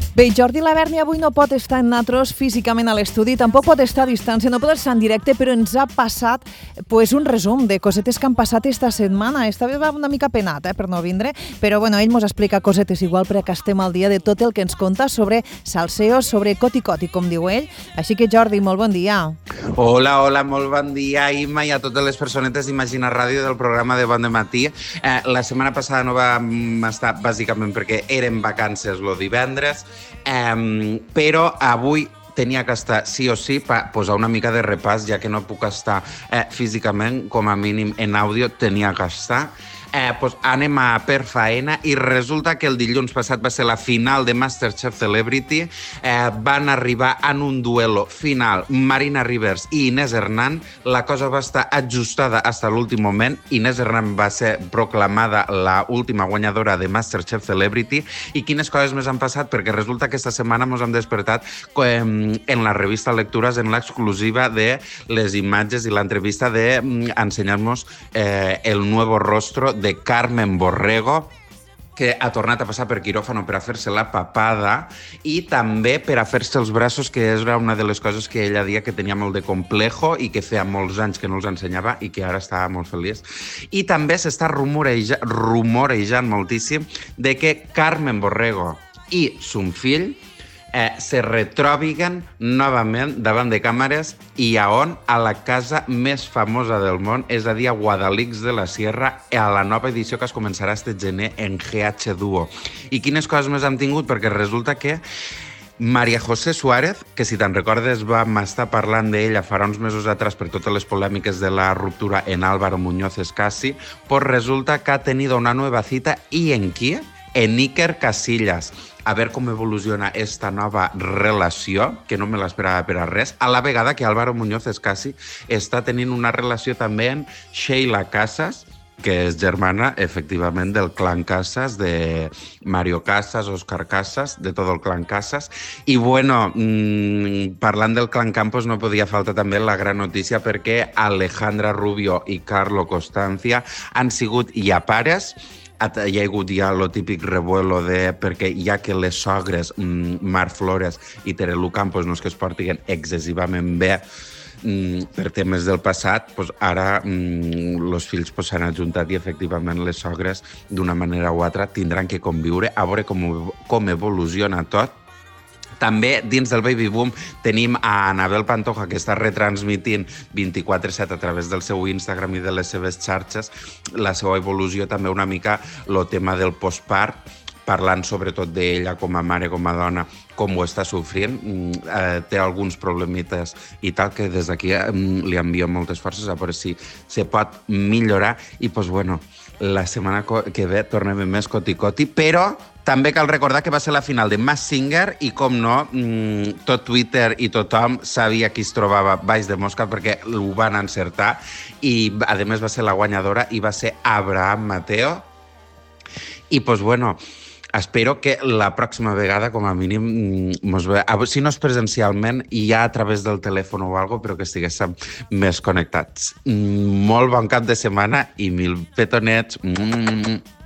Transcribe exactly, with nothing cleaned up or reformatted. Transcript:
Bé, Jordi Laverni avui no pot estar en natros físicament a l'estudi, tampoc pot estar a distància, no pot estar en directe, però ens ha passat pues, un resum de cosetes que han passat esta setmana. Esta vegada va una mica penat eh, per no vindre, però bueno, ell mos explica cosetes igual perquè estem al dia de tot el que ens conta sobre salseos, sobre coti coti, com diu ell. Així que Jordi, molt bon dia. Hola, hola, molt bon dia, Imma, i a totes les personetes d'Imagina Ràdio del programa de Bon de Matí. Eh, la setmana passada no vam estar bàsicament perquè eren vacances lo divendres, eh, però avui tenia que estar sí o sí per posar una mica de repàs, ja que no puc estar eh, físicament, com a mínim en àudio tenia que estar. Eh, pues anem a per faena i resulta que el dilluns passat va ser la final de MasterChef Celebrity. Eh, van arribar en un duelo final Marina Rivers i Inés Hernán. La cosa va estar ajustada fins a l'últim moment. Inés Hernán va ser proclamada la última guanyadora de MasterChef Celebrity. I quines coses més han passat? Perquè resulta que esta setmana ens hem despertat en la revista Lectures en l'exclusiva de les imatges i l'entrevista d'ensenyar-nos eh, el nuevo rostro de Carmen Borrego, que ha tornat a passar per quiròfano per a fer-se la papada i també per a fer-se els braços, que era una de les coses que ella deia que tenia molt de complejo i que feia molts anys que no els ensenyava i que ara estava molt feliç. I també s'està rumorejant, rumorejant moltíssim de que Carmen Borrego i son fill Eh, se retròbiguen novament davant de càmeres i a on? A la casa més famosa del món, és a dir, a Guadalix de la Sierra, a la nova edició que es començarà este gener en G H Duo. I quines coses més hem tingut? Perquè resulta que María José Suárez, que si te'n recordes vam estar parlant d'ella farà uns mesos atrás per totes les polèmiques de la ruptura en Álvaro Muñoz Escasi, pues resulta que ha tenido una nueva cita. ¿Y en qui? En Iker Casillas. A veure com evoluciona esta nova relació, que no me l'esperava per a res, a la vegada que Álvaro Muñoz Escasi està tenint una relació també amb Sheila Casas, que és germana, efectivament, del clan Casas, de Mario Casas, Óscar Casas, de tot el clan Casas. I, bueno, mmm, parlant del clan Campos, no podia faltar també la gran notícia perquè Alejandra Rubio i Carlo Constancia han sigut ja pares. Hi ha hagut ja el típic revuelo de, perquè ja que les sogres, mm, Mar Flores i Terelu Campos, no és que es portin excessivament bé mm, per temes del passat, pues ara mm, els fills s'han pues, ajuntat i efectivament les sogres, d'una manera o altra, tindran que conviure, a veure com, com evoluciona tot. També, dins del Baby Boom, tenim a Anabel Pantoja, que està retransmitint vint-i-quatre set a través del seu Instagram i de les seves xarxes la seva evolució, també una mica el tema del postpart, parlant sobretot d'ella com a mare, com a dona, com ho està sofrint. Eh, té alguns problemites i tal, que des d'aquí eh, li envio moltes forces a veure si se pot millorar. I, doncs, bueno, la setmana que ve tornem més coti-coti, però també cal recordar que va ser la final de Masked Singer i, com no, tot Twitter i tothom sabia qui es trobava baix de mosca perquè ho van encertar i, a més, va ser la guanyadora i va ser Abraham Mateo. I, doncs, bueno, espero que la pròxima vegada, com a mínim, mos ve, si no és presencialment, ja a través del telèfon o alguna cosa, però que estiguéssim més connectats. Molt bon cap de setmana i mil petonets. Mm-hmm.